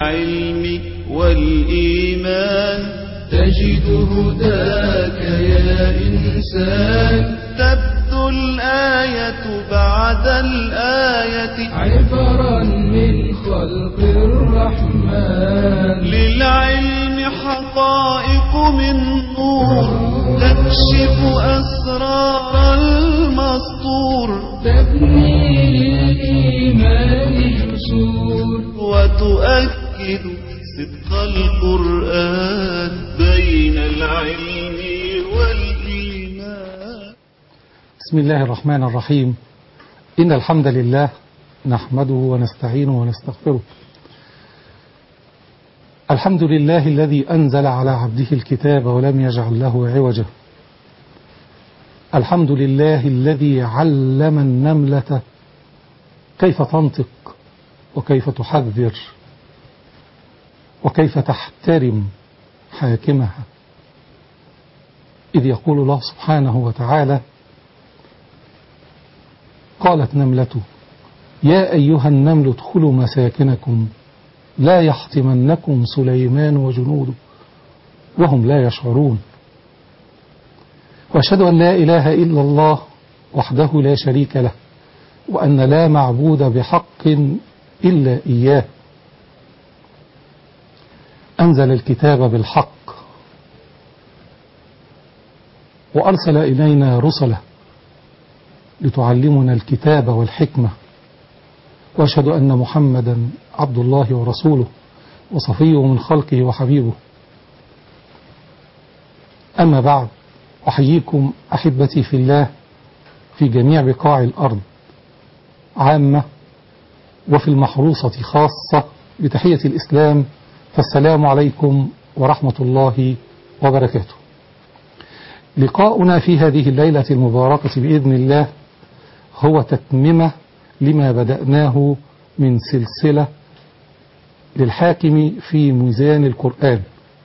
العلم والإيمان تجد هداك يا إنسان. تبدو الآية بعد الآية عبرا من خلق الرحمن. للعلم حقائق من نور تكشف أسرار المسطور، تبني للإيمان جسور وتؤكد صدق القرآن بين العلم والإيمان. بسم الله الرحمن الرحيم. إن الحمد لله نحمده ونستعينه ونستغفره. الحمد لله الذي أنزل على عبده الكتاب ولم يجعل له عوجا. الحمد لله الذي علم النملة كيف تنطق وكيف تحذر وكيف تحترم حاكمها، إذ يقول الله سبحانه وتعالى: قالت نملة يا أيها النمل ادخلوا مساكنكم لا يحطمنكم سليمان وجنوده وهم لا يشعرون. وأشهد أن لا إله إلا الله وحده لا شريك له، وأن لا معبود بحق إلا إياه. أنزل الكتاب بالحق وأرسل إلينا رسله لتعلمنا الكتاب والحكمة. وأشهد أن محمدا عبد الله ورسوله وصفيه من خلقه وحبيبه. أما بعد، أحييكم أحبتي في الله في جميع بقاع الأرض عامة وفي المحروسة خاصة بتحية الإسلام، فالسلام عليكم ورحمة الله وبركاته. لقاؤنا في هذه الليلة المباركة بإذن الله هو تتممة لما بدأناه من سلسلة للحاكم في ميزان القرآن.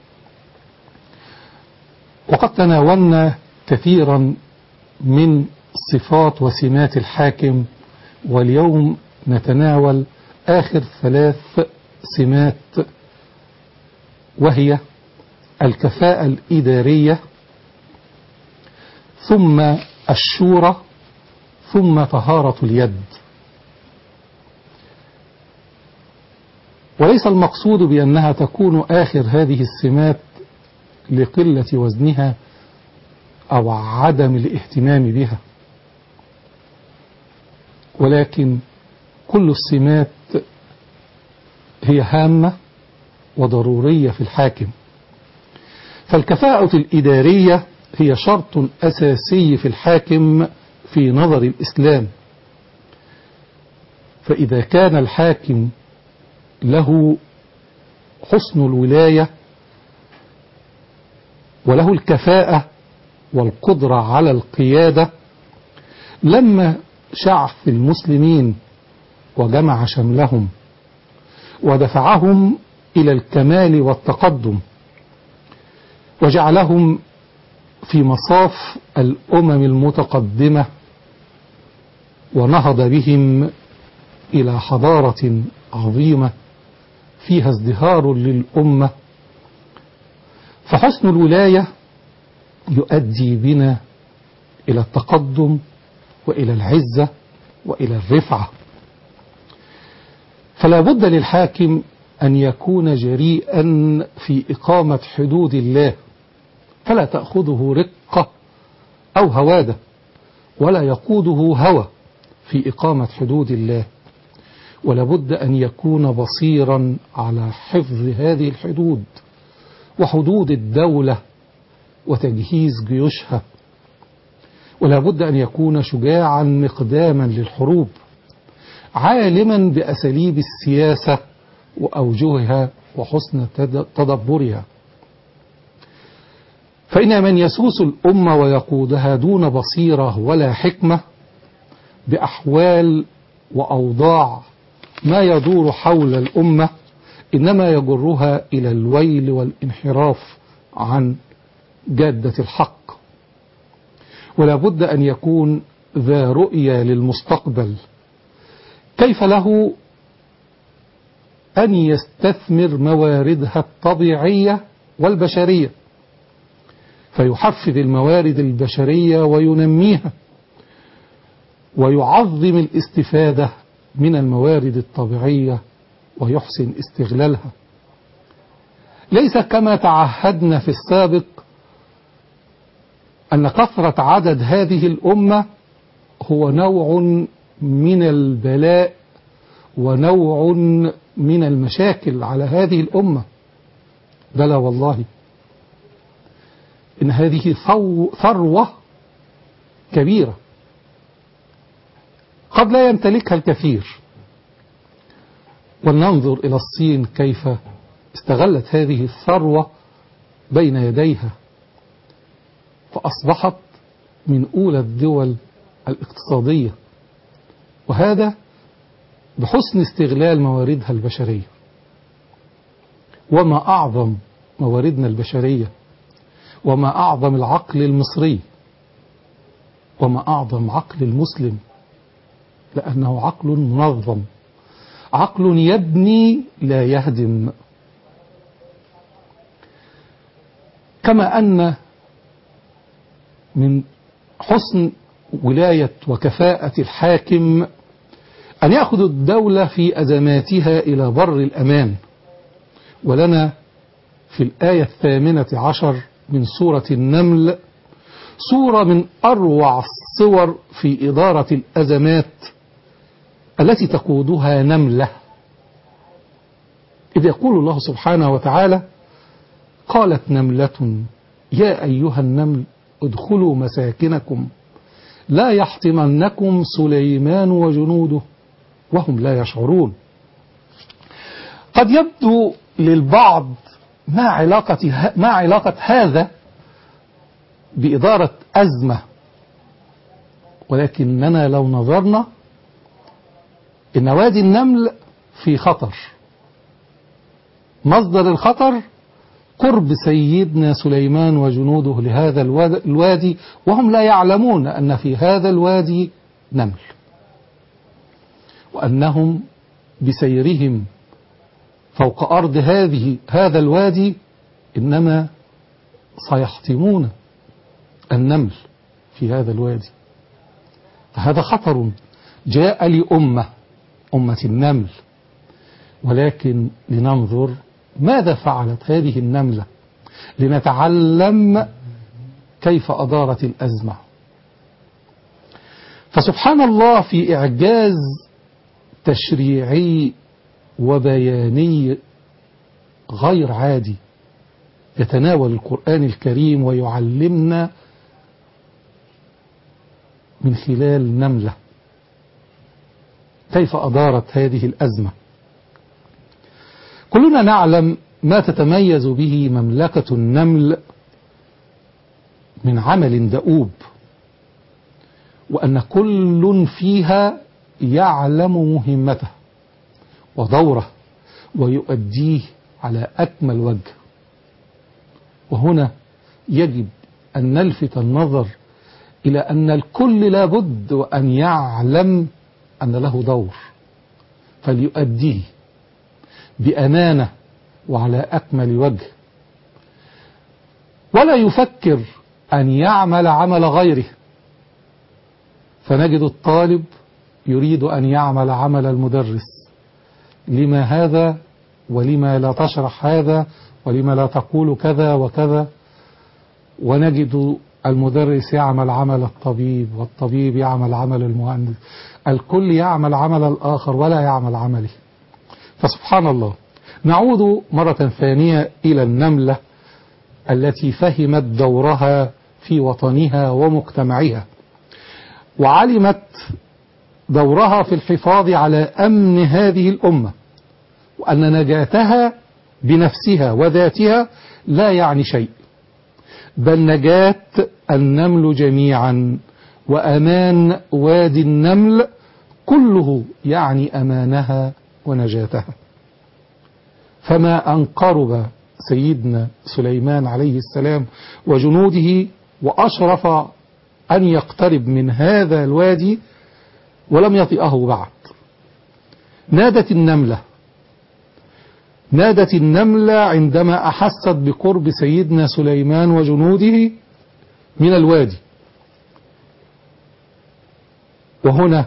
وقد تناولنا كثيرا من صفات وسمات الحاكم، واليوم نتناول آخر 3 سمات، وهي الكفاءة الإدارية، ثم الشورى، ثم طهارة اليد. وليس المقصود بأنها تكون آخر هذه السمات لقلة وزنها أو عدم الاهتمام بها، ولكن كل السمات هي هامة وضرورية في الحاكم. فالكفاءة الإدارية هي شرط أساسي في الحاكم في نظر الإسلام. فإذا كان الحاكم له حسن الولاية وله الكفاءة والقدرة على القيادة، لما شعب المسلمين وجمع شملهم ودفعهم إلى الكمال والتقدم وجعلهم في مصاف الأمم المتقدمة، ونهض بهم إلى حضارة عظيمة فيها ازدهار للأمة. فحسن الولاية يؤدي بنا إلى التقدم وإلى العزة وإلى الرفعة. فلا بد للحاكم أن يكون جريئا في إقامة حدود الله، فلا تأخذه رقة أو هوادة، ولا يقوده هوى في إقامة حدود الله. ولا بد أن يكون بصيرا على حفظ هذه الحدود وحدود الدولة وتجهيز جيوشها. ولا بد أن يكون شجاعا مقداما للحروب، عالما بأساليب السياسة وأوجهها وحسن تدبرها. فإن من يسوس الأمة ويقودها دون بصيرة ولا حكمة بأحوال وأوضاع ما يدور حول الأمة، إنما يجرها إلى الويل والانحراف عن جادة الحق. ولا بد أن يكون ذا رؤية للمستقبل، كيف له أن يستثمر مواردها الطبيعية والبشرية، فيحفز الموارد البشرية وينميها، ويعظم الاستفادة من الموارد الطبيعية ويحسن استغلالها. ليس كما تعهدنا في السابق أن كثرة عدد هذه الأمة هو نوع من البلاء ونوع من المشاكل على هذه الأمة. بلى والله، إن هذه ثروة كبيرة قد لا يمتلكها الكثير. ولننظر إلى الصين كيف استغلت هذه الثروة بين يديها، فأصبحت من أولى الدول الاقتصادية، وهذا بحسن استغلال مواردها البشرية. وما أعظم مواردنا البشرية، وما أعظم العقل المصري، وما أعظم عقل المسلم، لأنه عقل منظم، عقل يبني لا يهدم. كما أن من حسن ولاية وكفاءة الحاكم أن يأخذ الدولة في أزماتها إلى بر الأمان. ولنا في الآية 18 من سورة النمل صورة من أروع الصور في إدارة الأزمات التي تقودها نملة، إذ يقول الله سبحانه وتعالى: قالت نملة يا أيها النمل ادخلوا مساكنكم لا يحطمنكم سليمان وجنوده وهم لا يشعرون. قد يبدو للبعض ما علاقة هذا بإدارة أزمة، ولكننا لو نظرنا إن وادي النمل في خطر. مصدر الخطر قرب سيدنا سليمان وجنوده لهذا الوادي، وهم لا يعلمون أن في هذا الوادي نمل، وأنهم بسيرهم فوق أرض هذا الوادي إنما سيحطمون النمل في هذا الوادي. فهذا خطر جاء لأمة النمل. ولكن لننظر ماذا فعلت هذه النملة لنتعلم كيف أدارت الأزمة. فسبحان الله في إعجاز تشريعي وبياني غير عادي يتناول القرآن الكريم ويعلمنا من خلال نملة كيف أدارت هذه الأزمة. كلنا نعلم ما تتميز به مملكة النمل من عمل دؤوب، وأن كل فيها يعلم مهمته ودوره ويؤديه على أكمل وجه. وهنا يجب أن نلفت النظر إلى أن الكل لابد وأن يعلم أن له دور فليؤديه بأمانة وعلى أكمل وجه، ولا يفكر أن يعمل عمل غيره. فنجد الطالب يريد أن يعمل عمل المدرس، لما هذا ولما لا تشرح هذا ولما لا تقول كذا وكذا. ونجد المدرس يعمل عمل الطبيب، والطبيب يعمل عمل المهندس، الكل يعمل عمل الآخر ولا يعمل عمله. فسبحان الله، نعود مرة ثانية إلى النملة التي فهمت دورها في وطنها ومجتمعها، وعلمت دورها في الحفاظ على أمن هذه الأمة، وأن نجاتها بنفسها وذاتها لا يعني شيء، بل نجاة النمل جميعا وأمان وادي النمل كله يعني أمانها ونجاتها. فما أن قرب سيدنا سليمان عليه السلام وجنوده وأشرف أن يقترب من هذا الوادي ولم يطئه بعد، نادت النملة نادت النملة عندما أحست بقرب سيدنا سليمان وجنوده من الوادي. وهنا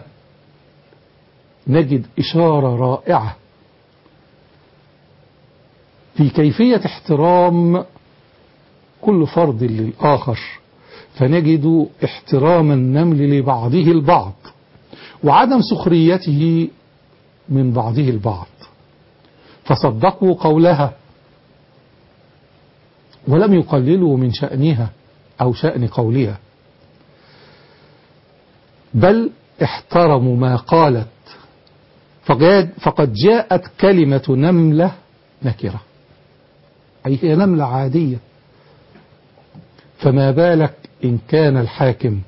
نجد إشارة رائعة في كيفية احترام كل فرد للآخر، فنجد احترام النمل لبعضه البعض وعدم سخريته من بعضه البعض، فصدقوا قولها ولم يقللوا من شأنها أو شأن قولها، بل احترموا ما قالت. فقد جاءت كلمة نملة نكرة، أي هي نملة عادية، فما بالك إن كان الحاكم.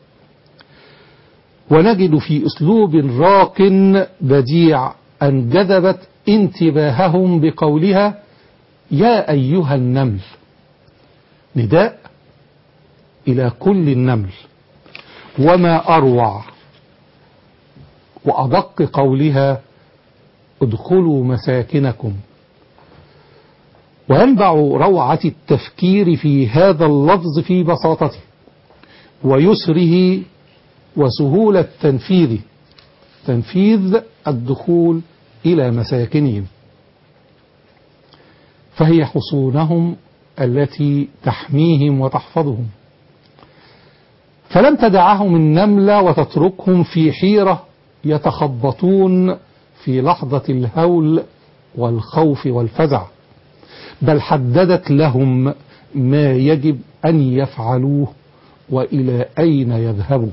ونجد في أسلوب راق بديع أن جذبت انتباههم بقولها يا أيها النمل، نداء إلى كل النمل. وما أروع وأدق قولها ادخلوا مساكنكم. وينبع روعة التفكير في هذا اللفظ في بساطته ويسره وسهولة تنفيذ الدخول إلى مساكنهم، فهي حصونهم التي تحميهم وتحفظهم. فلم تدعهم النملة وتتركهم في حيرة يتخبطون في لحظة الهول والخوف والفزع، بل حددت لهم ما يجب أن يفعلوه وإلى أين يذهبوا.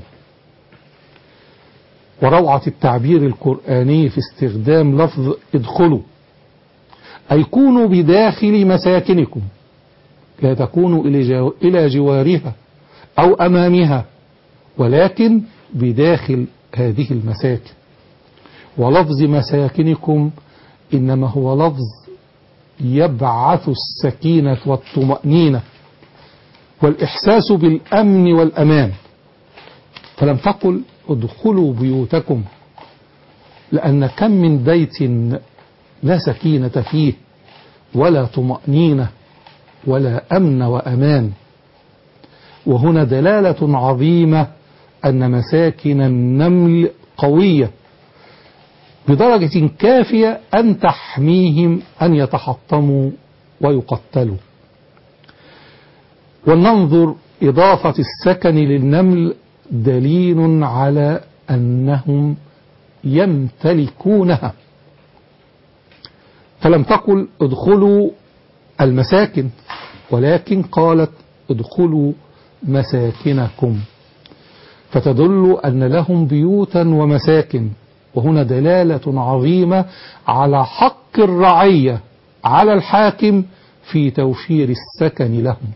وروعة التعبير القرآني في استخدام لفظ ادخلوا، أي كونوا بداخل مساكنكم، لا تكونوا إلى جوارها أو أمامها، ولكن بداخل هذه المساكن. ولفظ مساكنكم إنما هو لفظ يبعث السكينة والطمأنينة والإحساس بالأمن والأمان، فلم تقل ادخلوا بيوتكم، لأن كم من بيت لا سكينة فيه ولا طمأنينة ولا أمن وأمان. وهنا دلالة عظيمة أن مساكن النمل قوية بدرجة كافية أن تحميهم أن يتحطموا ويقتلوا. ولننظر إضافة السكن للنمل دليل على أنهم يمتلكونها، فلم تقل ادخلوا المساكن، ولكن قالت ادخلوا مساكنكم، فتدل أن لهم بيوتا ومساكن. وهنا دلالة عظيمة على حق الرعية على الحاكم في توفير السكن لهم.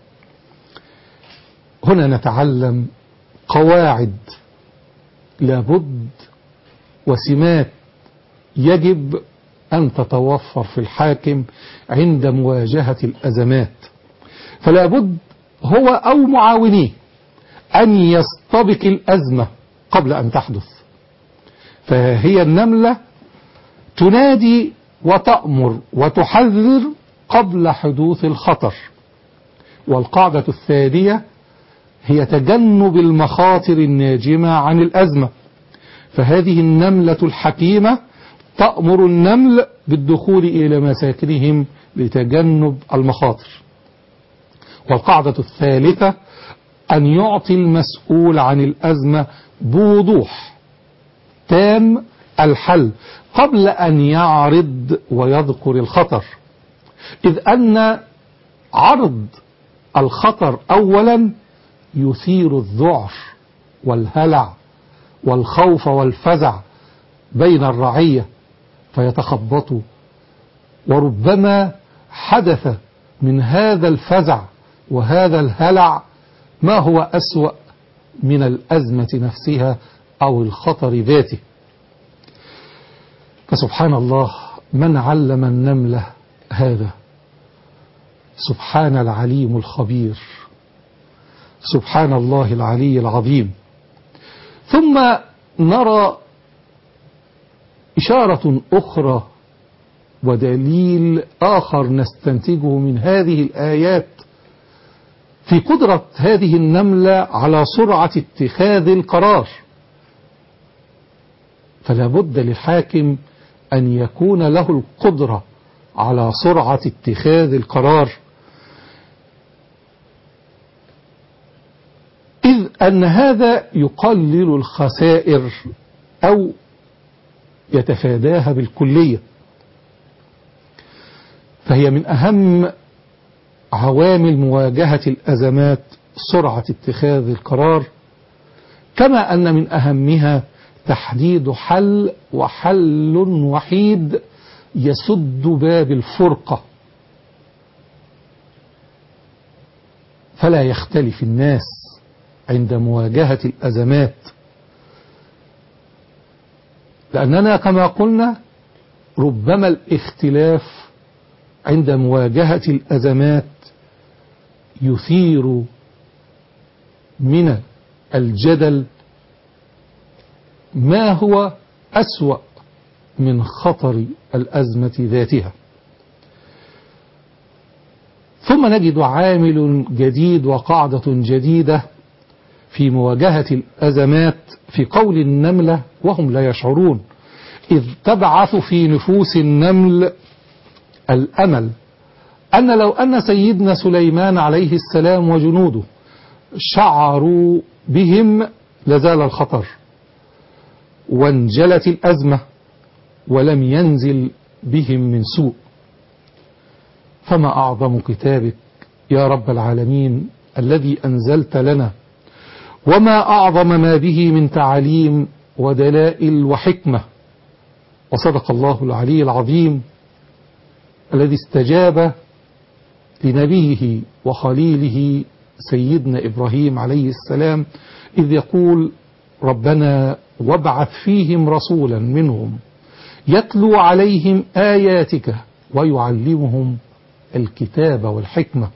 هنا نتعلم قواعد لابد وسمات يجب أن تتوفر في الحاكم عند مواجهة الأزمات، فلا بد هو أو معاونيه أن يستبق الأزمة قبل أن تحدث. فهي النملة تنادي وتأمر وتحذر قبل حدوث الخطر. والقاعدة الثانية هي تجنب المخاطر الناجمة عن الأزمة، فهذه النملة الحكيمة تأمر النمل بالدخول إلى مساكنهم لتجنب المخاطر. والقاعدة الثالثة أن يعطي المسؤول عن الأزمة بوضوح تام الحل قبل أن يعرض ويذكر الخطر، إذ أن عرض الخطر أولا يثير الذعر والهلع والخوف والفزع بين الرعية فيتخبطوا، وربما حدث من هذا الفزع وهذا الهلع ما هو أسوأ من الأزمة نفسها أو الخطر ذاته. فسبحان الله من علم النملة هذا، سبحان العليم الخبير، سبحان الله العلي العظيم. ثم نرى إشارة أخرى ودليل آخر نستنتجه من هذه الآيات في قدرة هذه النملة على سرعة اتخاذ القرار. فلا بد للحاكم أن يكون له القدرة على سرعة اتخاذ القرار، إذ أن هذا يقلل الخسائر أو يتفاداها بالكلية. فهي من أهم عوامل مواجهة الأزمات سرعة اتخاذ القرار، كما أن من أهمها تحديد حل، وحل وحيد يسد باب الفرقة، فلا يختلف الناس عند مواجهة الأزمات، لأننا كما قلنا ربما الاختلاف عند مواجهة الأزمات يثير من الجدل ما هو أسوأ من خطر الأزمة ذاتها. ثم نجد عامل جديد وقاعدة جديدة في مواجهة الأزمات في قول النملة وهم لا يشعرون، إذ تبعث في نفوس النمل الأمل أن لو أن سيدنا سليمان عليه السلام وجنوده شعروا بهم لزال الخطر وانجلت الأزمة ولم ينزل بهم من سوء. فما أعظم كتابك يا رب العالمين الذي أنزلت لنا، وما أعظم ما به من تعاليم ودلائل وحكمة. وصدق الله العلي العظيم الذي استجاب لنبيه وخليله سيدنا إبراهيم عليه السلام إذ يقول ربنا وابعث فيهم رسولا منهم يتلو عليهم آياتك ويعلمهم الكتاب والحكمة.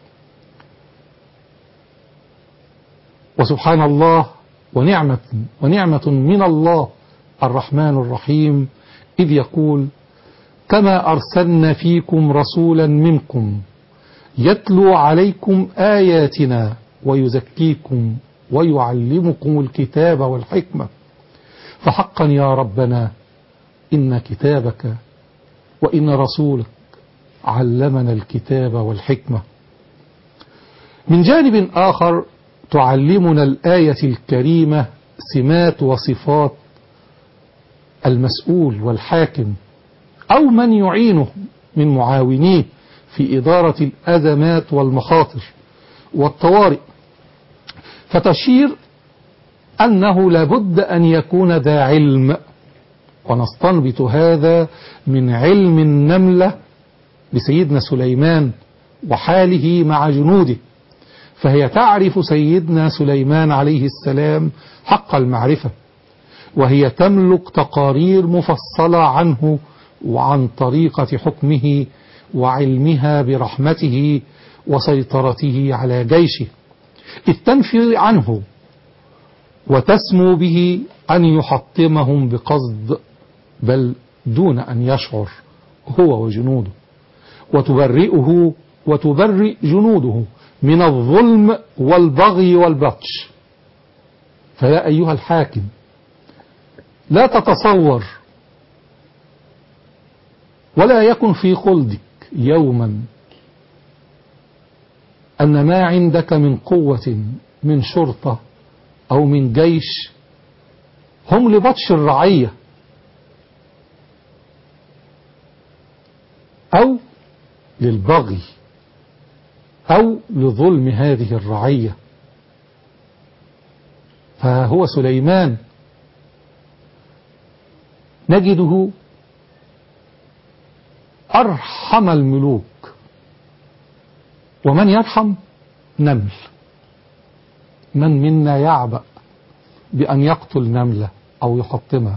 وسبحان الله ونعمة من الله الرحمن الرحيم إذ يقول كما أرسلنا فيكم رسولا منكم يتلو عليكم آياتنا ويزكيكم ويعلمكم الكتاب والحكمة. فحقا يا ربنا إن كتابك وإن رسولك علمنا الكتاب والحكمة. من جانب آخر تعلمنا الآية الكريمة سمات وصفات المسؤول والحاكم أو من يعينه من معاونيه في إدارة الأزمات والمخاطر والطوارئ، فتشير أنه لابد أن يكون ذا علم، ونستنبط هذا من علم النملة بسيدنا سليمان وحاله مع جنوده. فهي تعرف سيدنا سليمان عليه السلام حق المعرفة، وهي تملك تقارير مفصلة عنه وعن طريقة حكمه وعلمها برحمته وسيطرته على جيشه، إذ تنفي عنه وتسمو به أن يحطمهم بقصد بل دون أن يشعر هو وجنوده، وتبرئه وتبرئ جنوده من الظلم والبغي والبطش. فيا أيها الحاكم لا تتصور ولا يكن في خلدك يوما أن ما عندك من قوة من شرطة أو من جيش هم لبطش الرعية أو للبغي أو لظلم هذه الرعية. فهو سليمان نجده أرحم الملوك، ومن يرحم نمل. من منا يعبأ بأن يقتل نملة أو يحطمها؟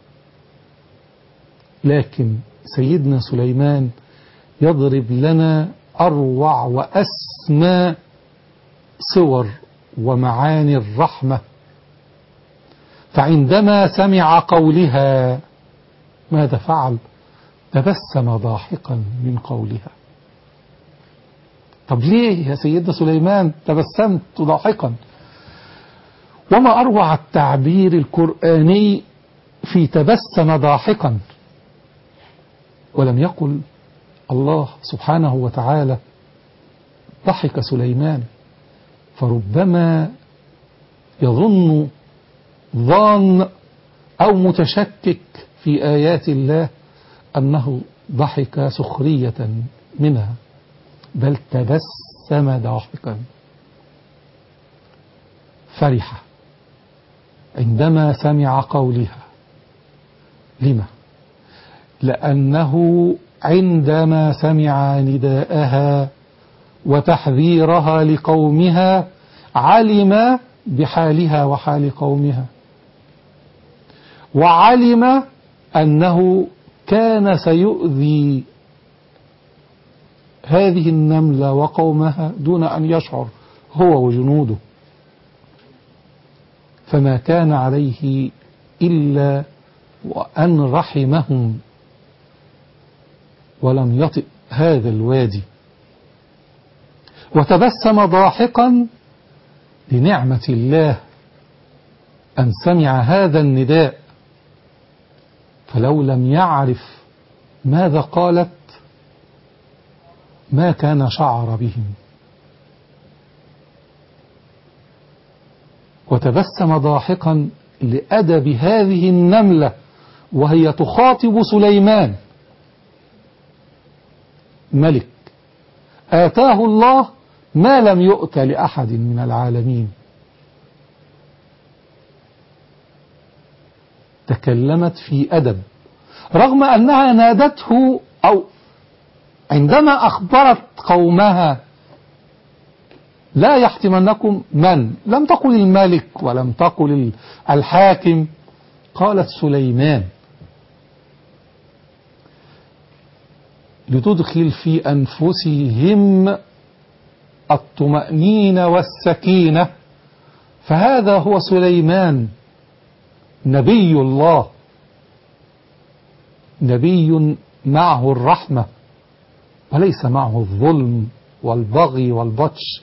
لكن سيدنا سليمان يضرب لنا أروع وأسمى صور ومعاني الرحمة. فعندما سمع قولها ماذا فعل؟ تبسم ضاحكا من قولها. طب ليه يا سيدنا سليمان تبسمت ضاحكا؟ وما أروع التعبير القرآني في تبسم ضاحكا. ولم يقل الله سبحانه وتعالى ضحك سليمان، فربما يظن ظان أو متشكك في آيات الله أنه ضحك سخرية منها، بل تبسم ضاحكا، فرح عندما سمع قولها. لما؟ لأنه عندما سمع نداءها وتحذيرها لقومها علم بحالها وحال قومها، وعلم أنه كان سيؤذي هذه النملة وقومها دون أن يشعر هو وجنوده، فما كان عليه إلا وأن رحمهم ولم يطئ هذا الوادي. وتبسم ضاحكا لنعمة الله أن سمع هذا النداء، فلو لم يعرف ماذا قالت ما كان شعر بهم. وتبسم ضاحكا لأدب هذه النملة وهي تخاطب سليمان، ملك آتاه الله ما لم يؤت لأحد من العالمين. تكلمت في أدب رغم أنها نادته، أو عندما أخبرت قومها لا يحتمنكم من، لم تقل الملك ولم تقل الحاكم، قالت سليمان لتدخل في أنفسهم الطمأنينة والسكينة. فهذا هو سليمان نبي الله، نبي معه الرحمة وليس معه الظلم والبغي والبطش.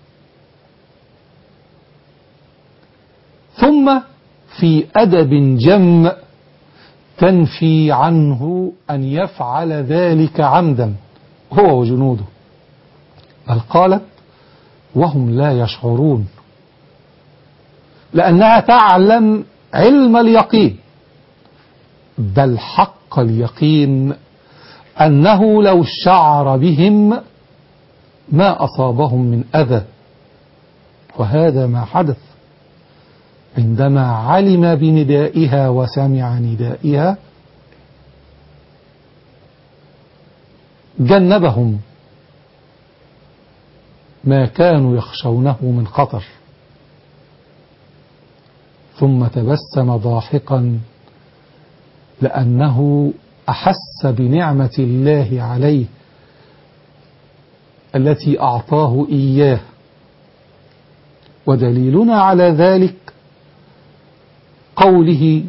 ثم في أدب جم تنفي عنه أن يفعل ذلك عمدا هو وجنوده، بل قالت وهم لا يشعرون، لأنها تعلم علم اليقين، بل حق اليقين أنه لو شعر بهم ما أصابهم من أذى. وهذا ما حدث عندما علم بندائها وسمع ندائها، جنبهم ما كانوا يخشونه من خطر. ثم تبسم ضاحكا لأنه أحس بنعمة الله عليه التي أعطاه إياه. ودليلنا على ذلك قوله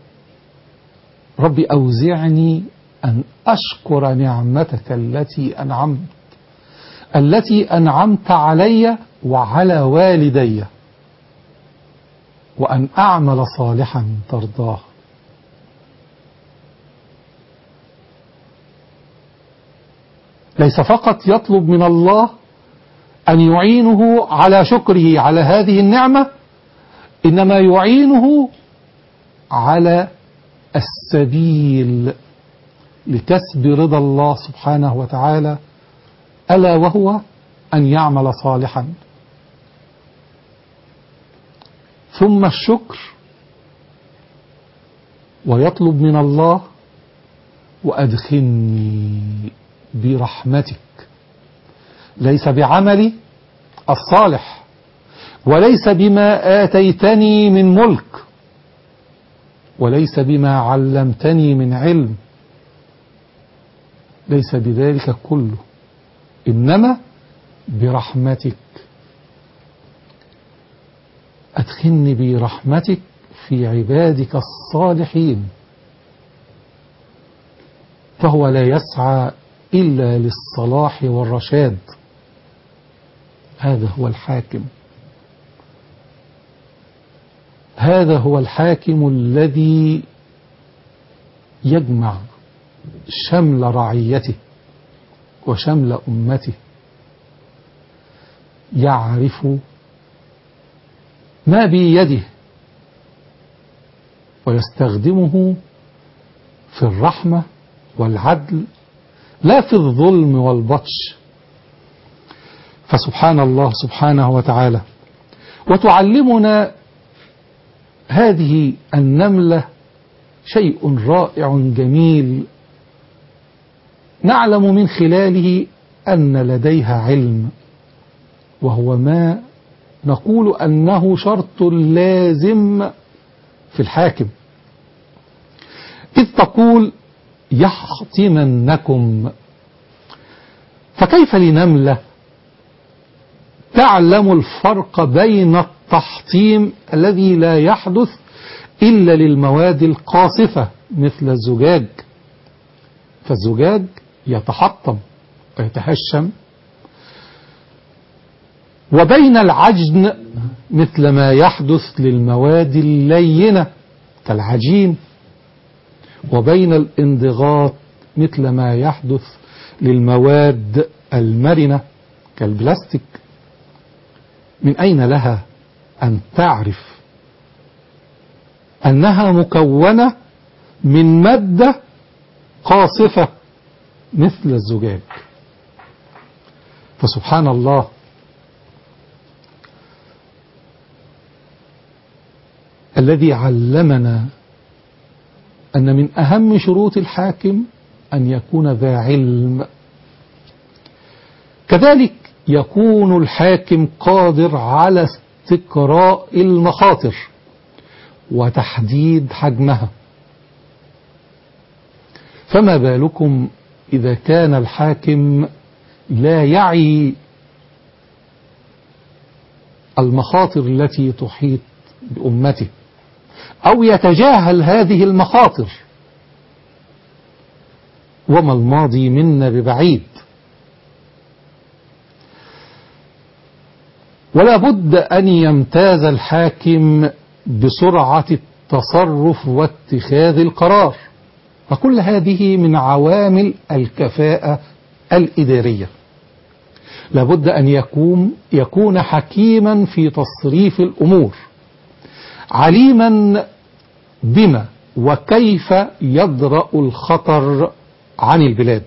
رب أوزعني أن أشكر نعمتك التي أنعمت علي وعلى والدي وأن أعمل صالحا ترضاه. ليس فقط يطلب من الله أن يعينه على شكره على هذه النعمة، إنما يعينه على السبيل لكسب رضا الله سبحانه وتعالى، ألا وهو أن يعمل صالحا. ثم الشكر، ويطلب من الله وأدخلني برحمتك، ليس بعملي الصالح وليس بما آتيتني من ملك وليس بما علمتني من علم، ليس بذلك كله، إنما برحمتك. أدخلني برحمتك في عبادك الصالحين. فهو لا يسعى إلا للصلاح والرشاد. هذا هو الحاكم، هذا هو الحاكم الذي يجمع شمل رعيته وشمل أمته، يعرف ما بيده ويستخدمه في الرحمة والعدل لا في الظلم والبطش. فسبحان الله سبحانه وتعالى. وتعلمنا هذه النملة شيء رائع جميل نعلم من خلاله أن لديها علم، وهو ما نقول أنه شرط لازم في الحاكم، إذ تقول يحطمنكم. فكيف لنملة تعلم الفرق بين التحطيم الذي لا يحدث إلا للمواد القاصفة مثل الزجاج، فالزجاج يتحطم ويتهشم، وبين العجن مثل ما يحدث للمواد اللينة كالعجين، وبين الانضغاط مثل ما يحدث للمواد المرنة كالبلاستيك. من أين لها أن تعرف أنها مكونة من مادة قاصفة مثل الزجاج؟ فسبحان الله. الذي علمنا أن من أهم شروط الحاكم أن يكون ذا علم، كذلك يكون الحاكم قادر على استقراء المخاطر وتحديد حجمها. فما بالكم إذا كان الحاكم لا يعي المخاطر التي تحيط بأمته أو يتجاهل هذه المخاطر؟ وما الماضي منا ببعيد. ولا بد أن يمتاز الحاكم بسرعة التصرف واتخاذ القرار، وكل هذه من عوامل الكفاءة الإدارية. لا بد أن يكون حكيما في تصريف الأمور، عليما بما وكيف يدرأ الخطر عن البلاد،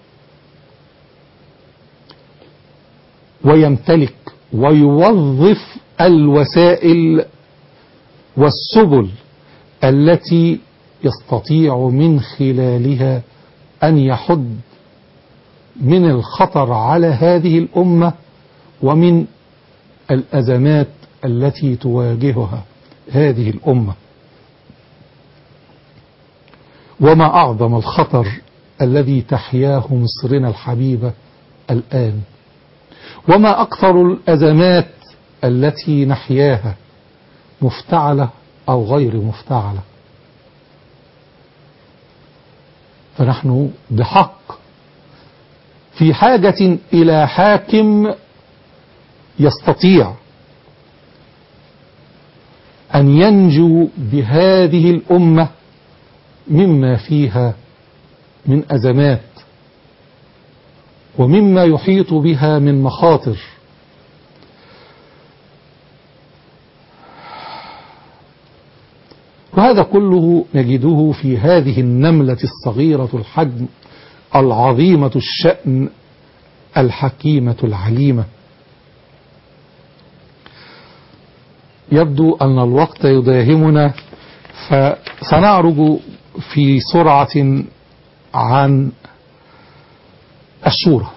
ويمتلك ويوظف الوسائل والسبل التي يستطيع من خلالها أن يحد من الخطر على هذه الأمة ومن الأزمات التي تواجهها هذه الأمة. وما أعظم الخطر الذي تحياه مصرنا الحبيبة الآن، وما أكثر الأزمات التي نحياها مفتعلة أو غير مفتعلة. فنحن بحق في حاجة إلى حاكم يستطيع أن ينجو بهذه الأمة مما فيها من أزمات ومما يحيط بها من مخاطر. وهذا كله نجده في هذه النملة الصغيرة الحجم العظيمة الشأن الحكيمة العليمة. يبدو أن الوقت يداهمنا، فسنعرج في سرعة عن الشورى.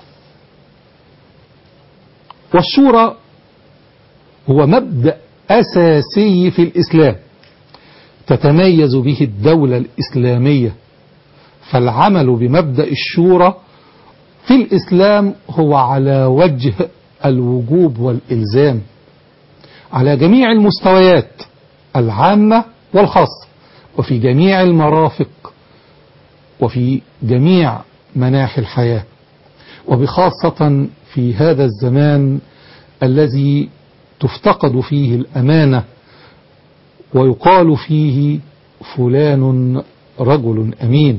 والشورى هو مبدأ أساسي في الإسلام تتميز به الدولة الإسلامية. فالعمل بمبدأ الشورى في الإسلام هو على وجه الوجوب والإلزام على جميع المستويات العامة والخاصة، وفي جميع المرافق وفي جميع مناحي الحياة، وبخاصة في هذا الزمان الذي تفتقد فيه الأمانة ويقال فيه فلان رجل أمين.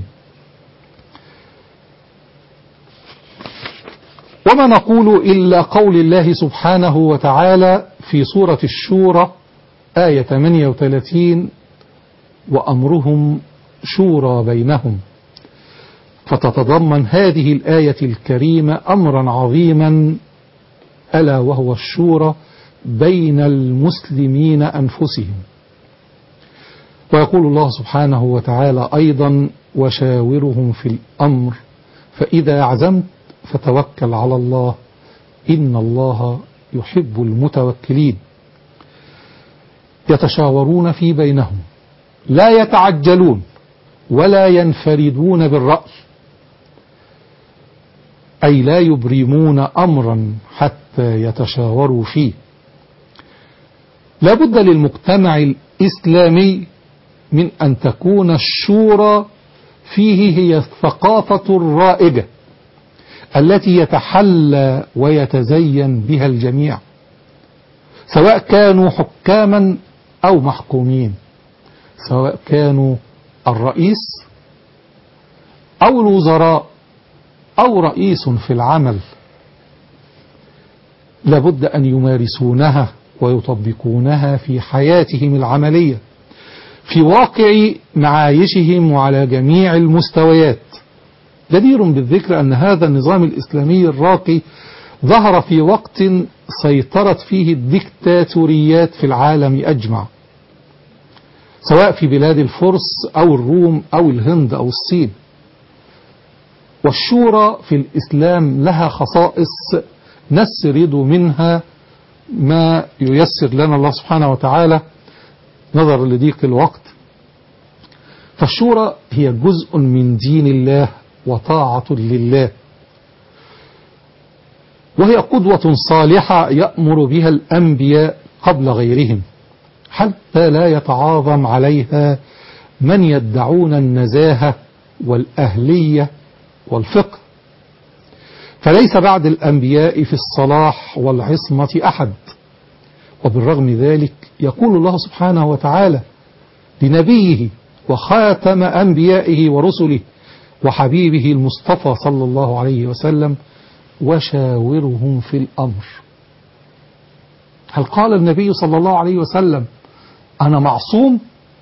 وما نقول إلا قول الله سبحانه وتعالى في سورة الشورى آية 38: وأمرهم شورى بينهم. فتتضمن هذه الآية الكريمة أمرا عظيما، ألا وهو الشورى بين المسلمين أنفسهم. ويقول الله سبحانه وتعالى أيضا: وشاورهم في الأمر فإذا عزمت فتوكل على الله إن الله يحب المتوكلين. يتشاورون في بينهم، لا يتعجلون ولا ينفردون بالرأي، أي لا يبرمون أمرا حتى يتشاوروا فيه. لا بد للمجتمع الإسلامي من أن تكون الشورى فيه هي الثقافة الرائجة التي يتحلى ويتزين بها الجميع، سواء كانوا حكاما أو محكومين، سواء كانوا الرئيس أو الوزراء أو رئيس في العمل. لابد أن يمارسونها ويطبقونها في حياتهم العملية، في واقع معايشهم وعلى جميع المستويات. جدير بالذكر أن هذا النظام الإسلامي الراقي ظهر في وقت سيطرت فيه الديكتاتوريات في العالم أجمع، سواء في بلاد الفرس أو الروم أو الهند أو الصين. والشورى في الإسلام لها خصائص نسرد منها ما ييسر لنا الله سبحانه وتعالى نظرا لضيق الوقت. فالشورى هي جزء من دين الله وطاعة لله، وهي قدوة صالحة يأمر بها الأنبياء قبل غيرهم، حتى لا يتعاظم عليها من يدعون النزاهة والأهلية والفقه. فليس بعد الأنبياء في الصلاح والعصمة أحد. وبالرغم ذلك يقول الله سبحانه وتعالى لنبيه وخاتم أنبيائه ورسله وحبيبه المصطفى صلى الله عليه وسلم: وشاورهم في الأمر. هل قال النبي صلى الله عليه وسلم: أنا معصوم،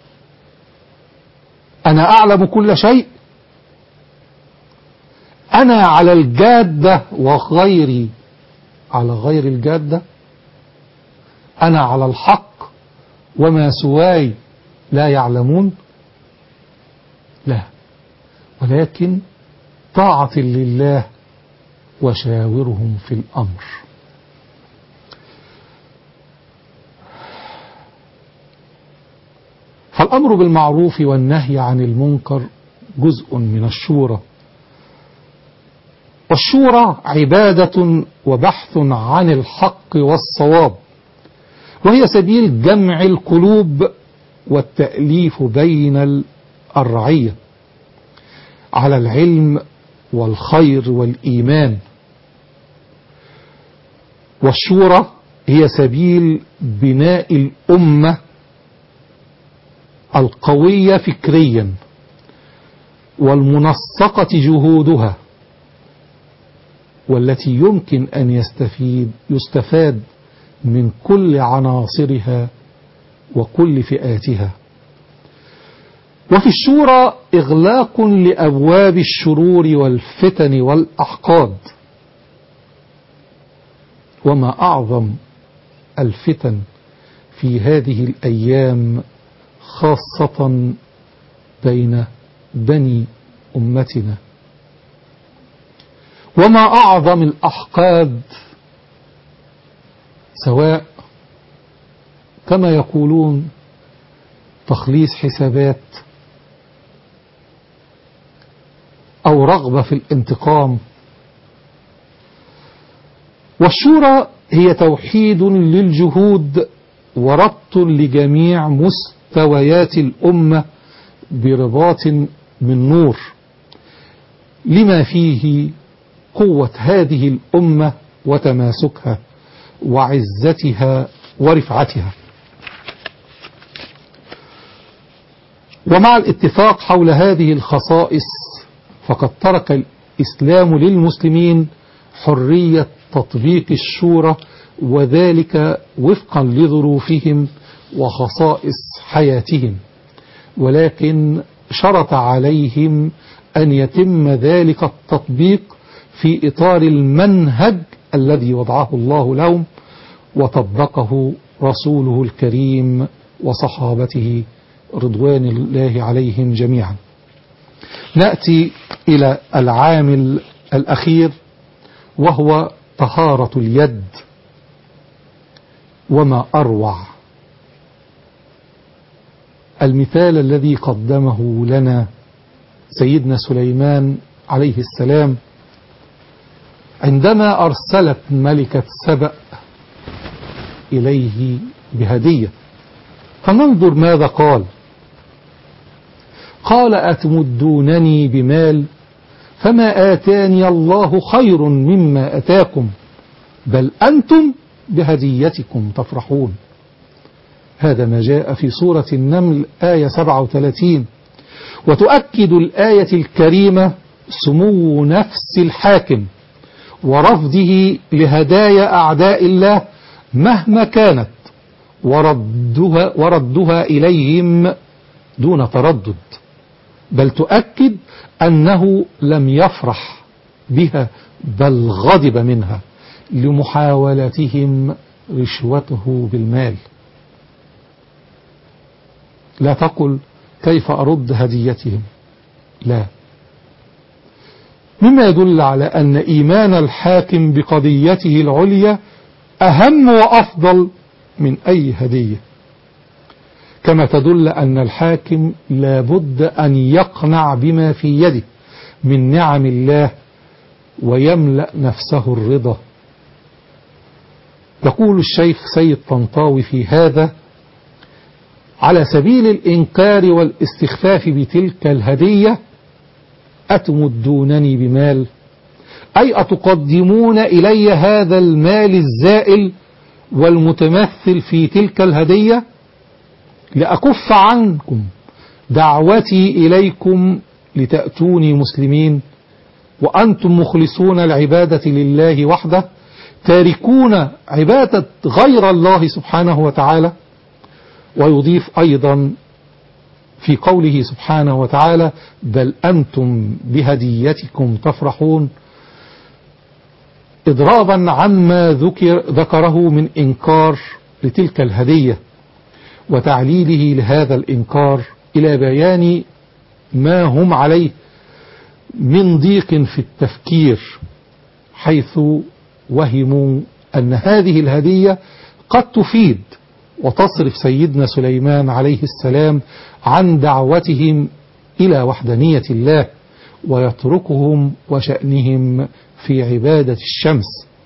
أنا أعلم كل شيء، أنا على الجادة وغيري على غير الجادة، أنا على الحق وما سواي لا يعلمون؟ لا، ولكن طاعة لله وشاورهم في الأمر. فالأمر بالمعروف والنهي عن المنكر جزء من الشورى. والشورى عبادة وبحث عن الحق والصواب، وهي سبيل جمع القلوب والتأليف بين الرعية على العلم والخير والإيمان. والشورى هي سبيل بناء الأمة القوية فكريا والمنسقة جهودها، والتي يمكن أن يستفاد من كل عناصرها وكل فئاتها. وفي الشورى إغلاق لأبواب الشرور والفتن والأحقاد. وما أعظم الفتن في هذه الأيام خاصة بين بني أمتنا، وما أعظم الأحقاد، سواء كما يقولون تخليص حسابات أو رغبة في الانتقام. والشورى هي توحيد للجهود وربط لجميع مستويات الأمة برباط من نور، لما فيه قوة هذه الأمة وتماسكها وعزتها ورفعتها. ومع الاتفاق حول هذه الخصائص فقد ترك الإسلام للمسلمين حرية تطبيق الشورى، وذلك وفقا لظروفهم وخصائص حياتهم، ولكن شرط عليهم أن يتم ذلك التطبيق في إطار المنهج الذي وضعه الله لهم وطبقه رسوله الكريم وصحابته رضوان الله عليهم جميعا. نأتي إلى العامل الأخير وهو طهارة اليد. وما أروع المثال الذي قدمه لنا سيدنا سليمان عليه السلام عندما أرسلت ملكة سبأ إليه بهدية. فننظر ماذا قال. قال أتمدونني بمال فما آتاني الله خير مما أتاكم بل أنتم بهديتكم تفرحون. هذا ما جاء في سورة النمل آية 37. وتؤكد الآية الكريمة سمو نفس الحاكم ورفضه لهدايا أعداء الله مهما كانت، وردها إليهم دون تردد، بل تؤكد أنه لم يفرح بها بل غضب منها لمحاولتهم رشوته بالمال. لا تقل كيف أرد هديتهم، لا، مما يدل على أن إيمان الحاكم بقضيته العليا أهم وأفضل من أي هدية، كما تدل أن الحاكم لابد أن يقنع بما في يده من نعم الله ويملأ نفسه الرضا. يقول الشيخ سيد طنطاوي في هذا: على سبيل الإنكار والاستخفاف بتلك الهدية أتمدونني بمال، أي أتقدمون إلي هذا المال الزائل والمتمثل في تلك الهدية لأكف عنكم دعوتي إليكم لتأتوني مسلمين وأنتم مخلصون العبادة لله وحده تاركون عبادة غير الله سبحانه وتعالى. ويضيف أيضا في قوله سبحانه وتعالى: بل أنتم بهديتكم تفرحون، إضرابا عما ذكره من إنكار لتلك الهدية وتعليله لهذا الإنكار إلى بيان ما هم عليه من ضيق في التفكير، حيث وهموا أن هذه الهدية قد تفيد وتصرف سيدنا سليمان عليه السلام عن دعوتهم إلى وحدانية الله ويتركهم وشأنهم في عبادة الشمس.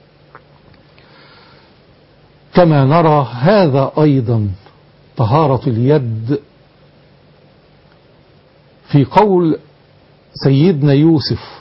كما نرى هذا أيضا طهارة اليد في قول سيدنا يوسف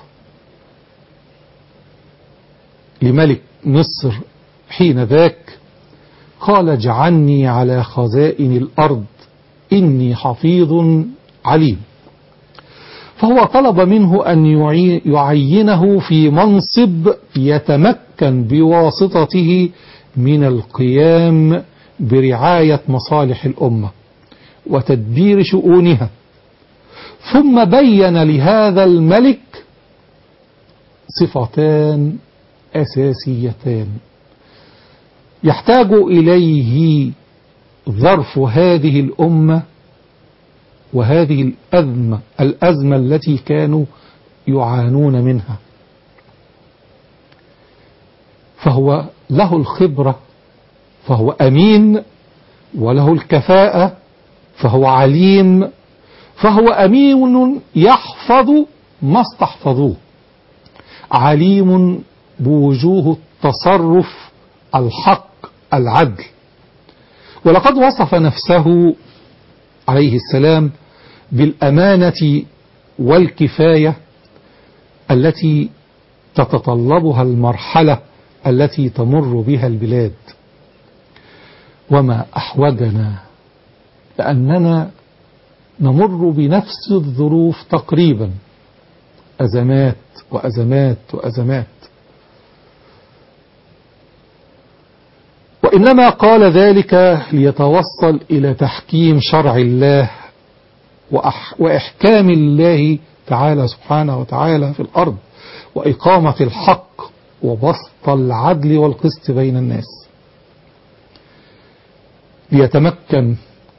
لملك مصر حين ذاك: قال اجعلني على خزائن الأرض إني حفيظ عليم. فهو طلب منه أن يعينه في منصب يتمكن بواسطته من القيام برعاية مصالح الأمة وتدبير شؤونها. ثم بين لهذا الملك صفتان أساسيتان يحتاج إليه ظرف هذه الأمة وهذه الأزمة التي كانوا يعانون منها. فهو له الخبرة، فهو أمين، وله الكفاءة، فهو عليم، فهو أمين يحفظ ما استحفظوه، عليم بوجوه التصرف الحق العدل. ولقد وصف نفسه عليه السلام بالأمانة والكفاية التي تتطلبها المرحلة التي تمر بها البلاد. وما أحوجنا لأننا نمر بنفس الظروف تقريبا، أزمات وأزمات وأزمات. وإنما قال ذلك ليتوصل إلى تحكيم شرع الله وإحكام الله تعالى سبحانه وتعالى في الأرض، وإقامة الحق وبسط العدل والقسط بين الناس، ليتمكن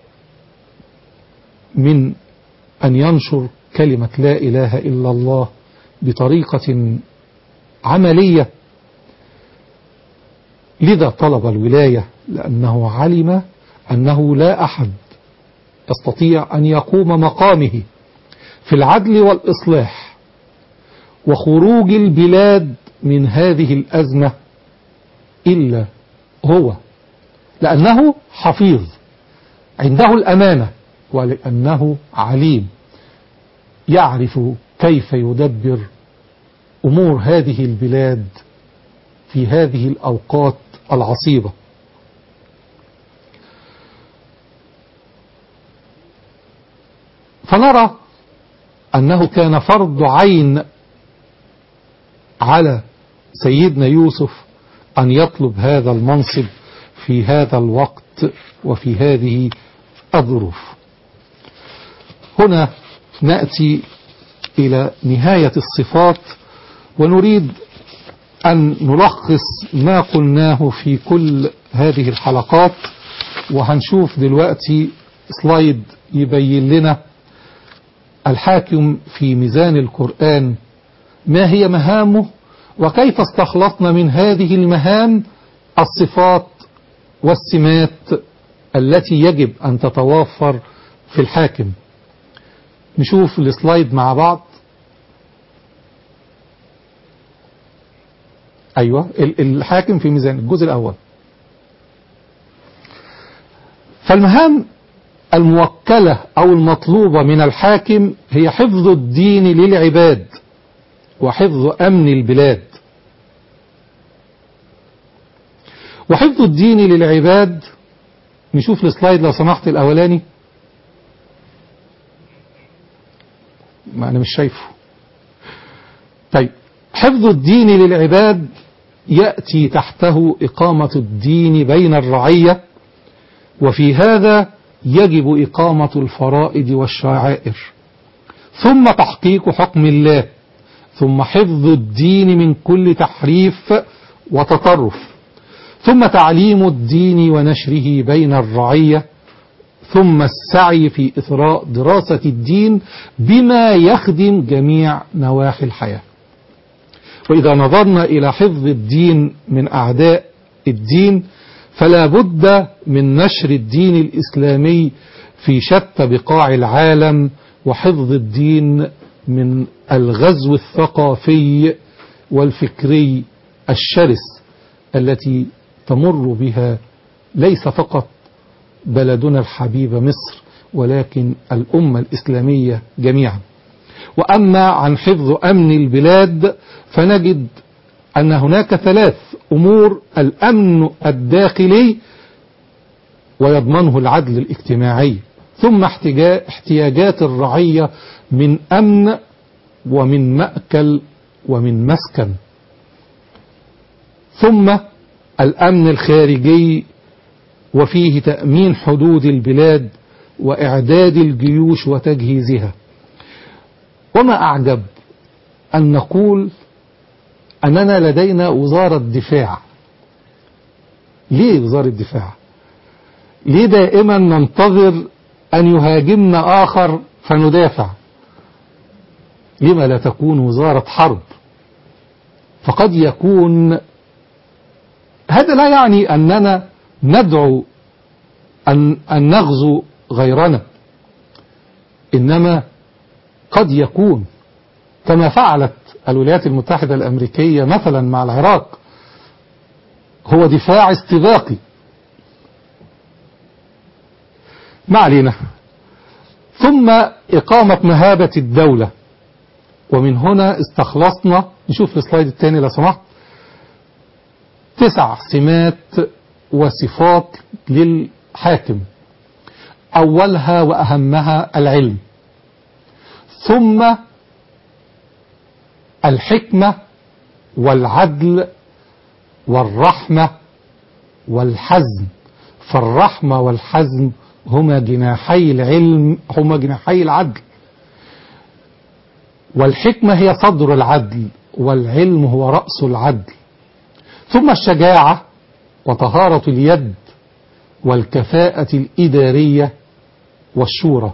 من أن ينشر كلمة لا إله إلا الله بطريقة عملية. لذا طلب الولاية، لأنه علم أنه لا أحد يستطيع أن يقوم مقامه في العدل والإصلاح وخروج البلاد من هذه الأزمة إلا هو، لأنه حفيظ عنده الأمانة، ولأنه عليم يعرف كيف يدبر أمور هذه البلاد في هذه الأوقات العصيبة. فنرى أنه كان فرض عين على سيدنا يوسف أن يطلب هذا المنصب في هذا الوقت وفي هذه الظروف. هنا نأتي إلى نهاية الصفات، ونريد أن نلخص ما قلناه في كل هذه الحلقات. وهنشوف دلوقتي سلايد يبين لنا الحاكم في ميزان القرآن ما هي مهامه، وكيف استخلصنا من هذه المهام الصفات والسمات التي يجب أن تتوافر في الحاكم. نشوف السلايد مع بعض. أيوة، الحاكم في ميزان، الجزء الأول. فالمهام الموكلة أو المطلوبة من الحاكم هي حفظ الدين للعباد وحفظ أمن البلاد. وحفظ الدين للعباد، نشوف السلايد لو سمحت الأولاني. ما أنا مش شايفه. طيب، حفظ الدين للعباد يأتي تحته إقامة الدين بين الرعية، وفي هذا يجب إقامة الفرائض والشعائر، ثم تحقيق حكم الله، ثم حفظ الدين من كل تحريف وتطرف، ثم تعليم الدين ونشره بين الرعية، ثم السعي في إثراء دراسة الدين بما يخدم جميع نواحي الحياة. وإذا نظرنا إلى حفظ الدين من أعداء الدين، فلا بد من نشر الدين الإسلامي في شتى بقاع العالم، وحفظ الدين من الغزو الثقافي والفكري الشرس التي تمر بها ليس فقط بلدنا الحبيب مصر، ولكن الأمة الإسلامية جميعا. وأما عن حفظ أمن البلاد، فنجد أن هناك 3 أمور: الأمن الداخلي ويضمنه العدل الاجتماعي، ثم احتياجات الرعية من أمن ومن مأكل ومن مسكن، ثم الأمن الخارجي وفيه تأمين حدود البلاد وإعداد الجيوش وتجهيزها. وما أعجب أن نقول أننا لدينا وزارة دفاع. ليه وزارة دفاع؟ ليه دائما ننتظر أن يهاجمنا آخر فندافع؟ لما لا تكون وزارة حرب؟ فقد يكون هذا لا يعني أننا ندعو أن نغزو غيرنا، إنما قد يكون كما فعلت الولايات المتحدة الأمريكية مثلا مع العراق، هو دفاع استباقي. ما علينا. ثم إقامة مهابة الدولة، ومن هنا استخلصنا، نشوف السلايد الثاني لو سمحت، 9 سمات وصفات للحاكم. أولها وأهمها العلم، ثم الحكمة والعدل والرحمة والحزم. فالرحمة والحزم هما جناحي العلم، هما جناحي العدل. والحكمة هي صدر العدل، والعلم هو رأس العدل. ثم الشجاعة وطهارة اليد والكفاءة الإدارية والشورى.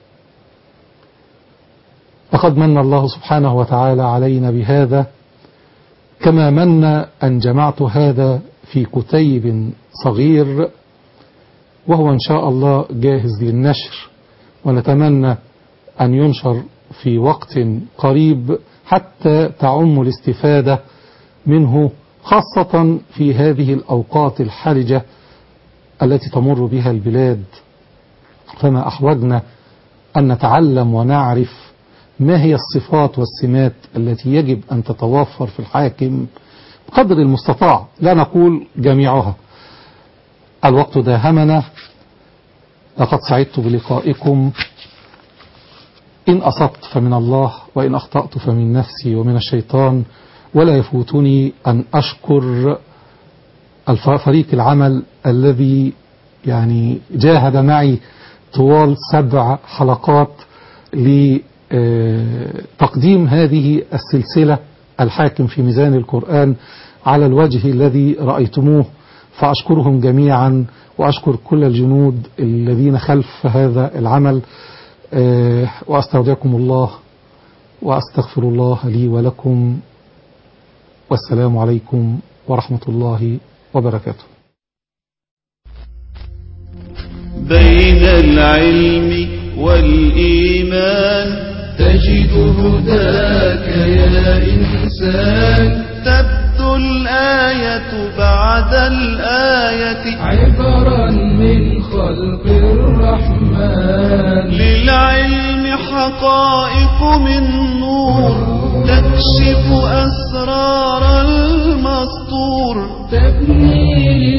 لقد من الله سبحانه وتعالى علينا بهذا، كما من أن جمعت هذا في كتيب صغير، وهو إن شاء الله جاهز للنشر، ونتمنى أن ينشر في وقت قريب حتى تعم الاستفادة منه، خاصة في هذه الأوقات الحرجة التي تمر بها البلاد. فما أحوجنا أن نتعلم ونعرف ما هي الصفات والسمات التي يجب أن تتوفر في الحاكم بقدر المستطاع، لا نقول جميعها. الوقت داهمنا، لقد سعدت بلقائكم. إن أصبت فمن الله، وإن أخطأت فمن نفسي ومن الشيطان. ولا يفوتني أن أشكر فريق العمل الذي يعني جاهد معي طوال 7 حلقات لتقديم هذه السلسلة الحاكم في ميزان القرآن على الوجه الذي رأيتموه. فأشكرهم جميعا، وأشكر كل الجنود الذين خلف هذا العمل، وأستودعكم الله وأستغفر الله لي ولكم، والسلام عليكم ورحمة الله وبركاته. بين العلم والإيمان تجد هداك يا إنسان، تبدو الآية بعد الآية عبرا من خلق الرحمن. للعلم حقائق من نور تكشف أسرار المسطور، تبني